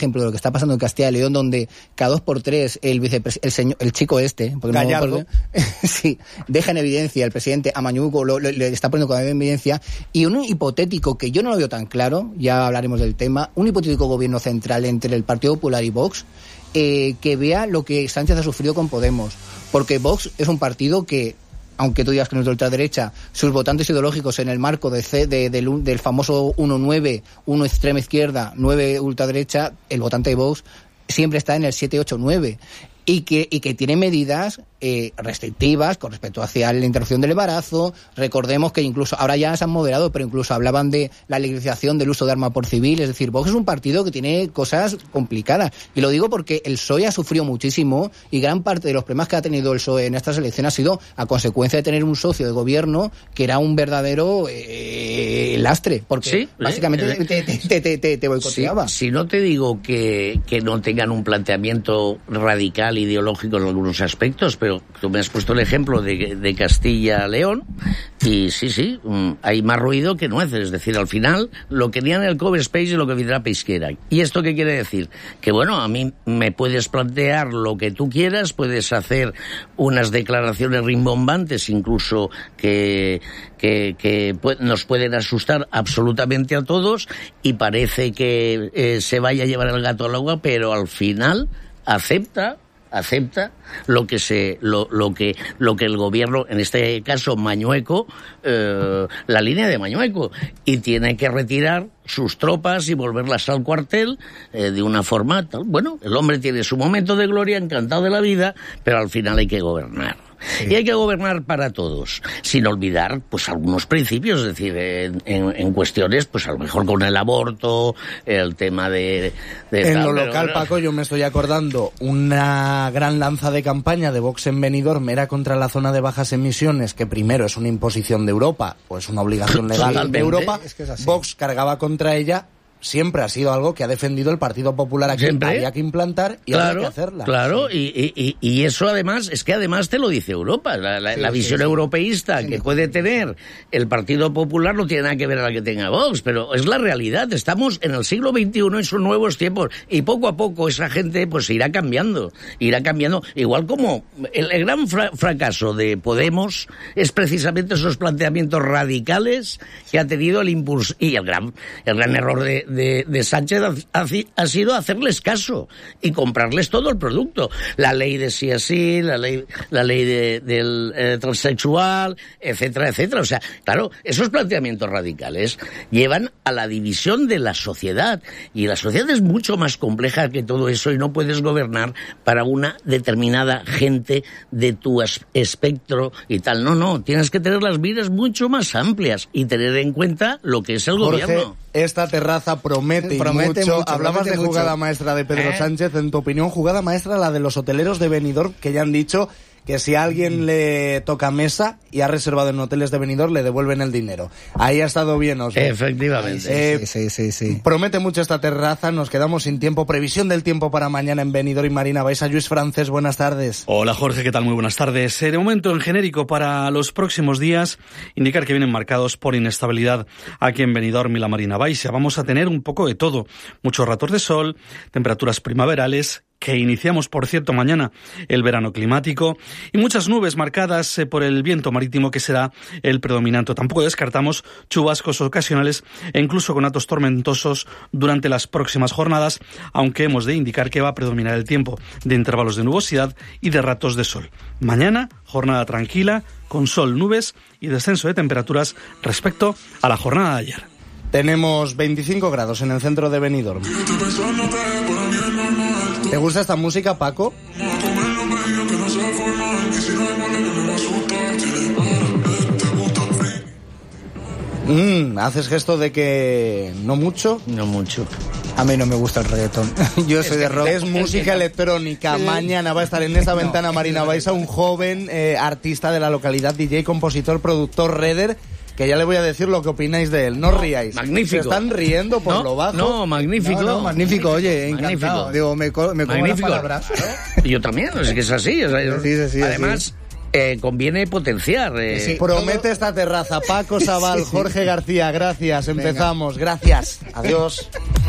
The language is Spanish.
ejemplo de lo que está pasando en Castilla y León, donde cada 2x3 el chico Gallardo. Sí, deja en evidencia el presidente a Mañueco, le está poniendo cada vez en evidencia, y un hipotético, que yo no lo veo tan claro, ya hablaremos del tema, un hipotético gobierno central entre el Partido Popular y Vox, que vea lo que Sánchez ha sufrido con Podemos, porque Vox es un partido que, aunque tú digas que no es de ultraderecha, sus votantes ideológicos en el marco del famoso 1-9, 1 extrema izquierda, 9 ultraderecha, el votante de Vox siempre está en el 7-8-9. Y que tiene medidas restrictivas con respecto hacia la interrupción del embarazo. Recordemos que incluso, ahora ya se han moderado, pero incluso hablaban de la legalización del uso de arma por civil. Es decir, Vox es un partido que tiene cosas complicadas. Y lo digo porque el PSOE ha sufrido muchísimo, y gran parte de los problemas que ha tenido el PSOE en estas elecciones ha sido a consecuencia de tener un socio de gobierno que era un verdadero lastre, porque sí, básicamente te boicoteaba. Si no te digo que no tengan un planteamiento radical ideológico en algunos aspectos, pero tú me has puesto el ejemplo de Castilla-León, y sí, hay más ruido que nueces. Es decir, al final, lo que digan el cover space es lo que vendrá pesquera. ¿Y esto qué quiere decir? Que bueno, a mí me puedes plantear lo que tú quieras, puedes hacer unas declaraciones rimbombantes, incluso que nos pueden asustar absolutamente a todos, y parece que se vaya a llevar el gato al agua, pero al final acepta lo que el gobierno, en este caso Mañueco, la línea de Mañueco, y tiene que retirar sus tropas y volverlas al cuartel de una forma tal. Bueno, el hombre tiene su momento de gloria, encantado de la vida, pero al final hay que gobernar. Sí. Y hay que gobernar para todos, sin olvidar pues algunos principios, es decir, en cuestiones, pues a lo mejor con el aborto, el tema de en lo local, Paco, yo me estoy acordando una gran lanza de campaña de Vox en Benidorm era contra la zona de bajas emisiones, que primero es una imposición de Europa, o es una obligación legal de Europa. Es que es Vox cargaba contra ella. Siempre ha sido algo que ha defendido el Partido Popular aquí. Siempre. Había que implantar y había que hacerla. Claro, sí. y eso además, es que además te lo dice Europa. La visión europeísta que puede tener el Partido Popular no tiene nada que ver a la que tenga Vox, pero es la realidad. Estamos en el siglo XXI y son nuevos tiempos, y poco a poco esa gente pues irá cambiando. Igual como el gran fracaso de Podemos es precisamente esos planteamientos radicales que ha tenido el impulso, y el gran error de Sánchez ha sido hacerles caso y comprarles todo el producto. La ley de sí así, la ley del transexual, etcétera, etcétera. O sea, claro, esos planteamientos radicales llevan a la división de la sociedad, y la sociedad es mucho más compleja que todo eso, y no puedes gobernar para una determinada gente de tu espectro y tal. No, tienes que tener las miras mucho más amplias y tener en cuenta lo que es el gobierno. Esta terraza promete mucho. Hablabas de jugada maestra de Pedro Sánchez. En tu opinión, jugada maestra la de los hoteleros de Benidorm, que ya han dicho que si a alguien le toca mesa y ha reservado en hoteles de Benidorm, le devuelven el dinero. Ahí ha estado bien, ¿o sea? Efectivamente. Sí. Promete mucho esta terraza, nos quedamos sin tiempo. Previsión del tiempo para mañana en Benidorm y Marina Baixa. Lluís Francés, buenas tardes. Hola Jorge, ¿qué tal? Muy buenas tardes. De momento, en genérico para los próximos días, indicar que vienen marcados por inestabilidad aquí en Benidorm y la Marina Baixa. Vamos a tener un poco de todo. Muchos ratos de sol, temperaturas primaverales, que iniciamos, por cierto, mañana el verano climático, y muchas nubes marcadas por el viento marítimo, que será el predominante. Tampoco descartamos chubascos ocasionales e incluso conatos tormentosos durante las próximas jornadas, aunque hemos de indicar que va a predominar el tiempo de intervalos de nubosidad y de ratos de sol. Mañana, jornada tranquila, con sol, nubes y descenso de temperaturas respecto a la jornada de ayer. Tenemos 25 grados en el centro de Benidorm. ¿Te gusta esta música, Paco? Haces gesto de que no mucho. No mucho. A mí no me gusta el reggaetón. Yo soy de rock. Es música electrónica. Mañana va a estar en esa ventana Marina Baixa un joven artista de la localidad, DJ, compositor, productor, redder, que ya le voy a decir lo que opináis de él. No ríais. Magnífico. Se están riendo por lo bajo. No, magnífico. No, magnífico, oye, encantado. Digo, me como las palabras. Yo también, es que es así. O sea, sí, además, conviene potenciar. Promete esta terraza. Paco Sabal, Jorge García, gracias. Empezamos. Gracias. Adiós.